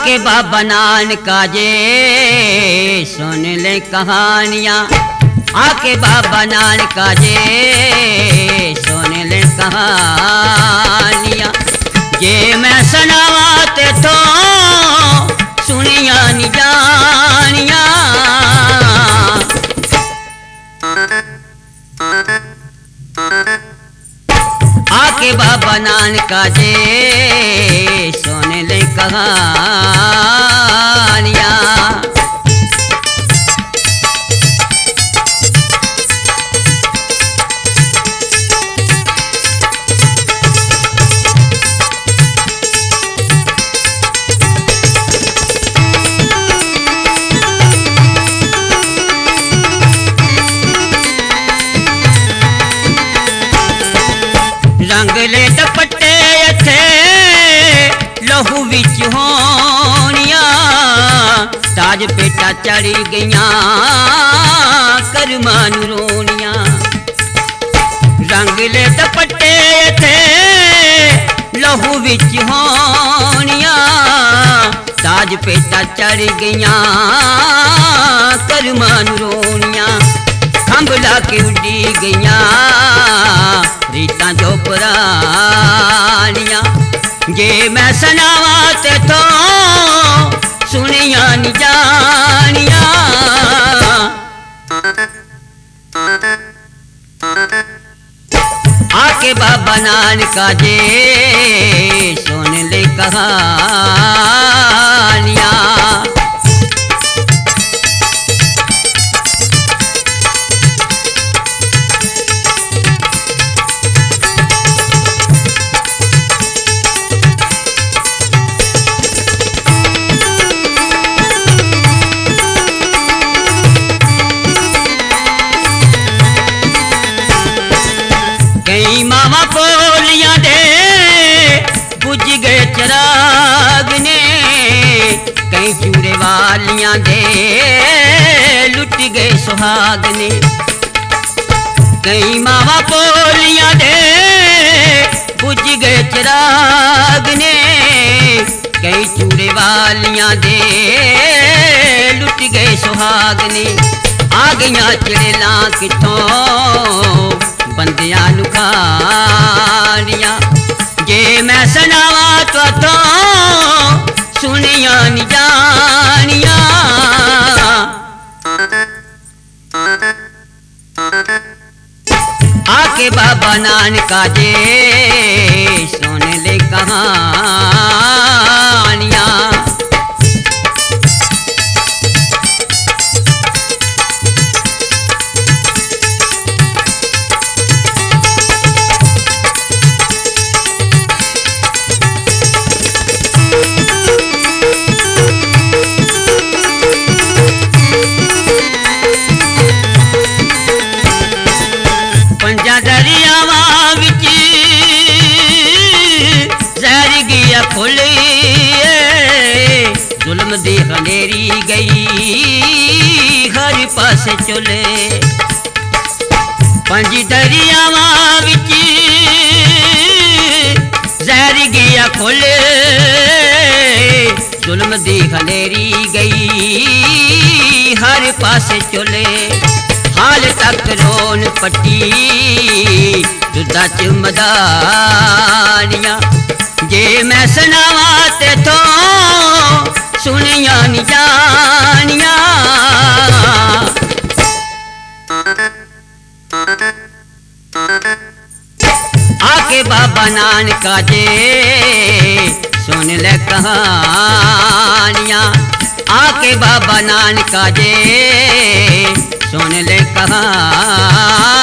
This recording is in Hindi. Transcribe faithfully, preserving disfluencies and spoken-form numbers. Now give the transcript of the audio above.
आके बाबा नानका जे सुन ले कहानियाँ, आके बाबा नानका जे सुन ले कहानियाँ। जे मैं सुनावा ते तो सुनिया नी जानिया। आके बाबा नानका जे सुन ले कहानियाँ। रंगले दुपट्टे थे लहू विच होनिया, ताज पेटा चढ़ी गईया करमां नूं रोनिया। रंगले दुपट्टे थे लहू विच होनिया, ताज पेटा चढ़ गईया करमां नूं रोनिया। खंभ ला के उड़ी गईया रीतां जो पुरानियां। जे मैं सुनावा ते तो सुनिया नी जानिया। आके बाबा नानका जे सुन ले कहानियाँ। कई मावा पोलियां दे बुझ गए चराग ने, कई चूड़े वालियां दे लुट गए सुहाग ने। कई मावा पोलियां दे बुझ गए चराग ने, कई चूड़े वालियां दे लुट गए सुहाग ने। आ गईयां चड़ेलां किथों बंदियां नूं खानियां। जे मैं सुनावा तो तो सुनिया नी जानिया। आके बाबा नानका जे सुन ले कहानियाँ। दरियावां विच जहर गया खुले, जुल्म दी खंडेरी गई हर पासे चले। पंज दरियावां विच जहर गया खुले, जुल्म दी खंडेरी गई हर पासे चले। हाल तक रोन पट्टी दुधा च मदानियां। जे मैं सुनावा ते तो सुनिया नी जानिया। आके बाबा नानका जे सुन ले कहानियाँ। आके बाबा नानका जे सुन ले कहानियाँ।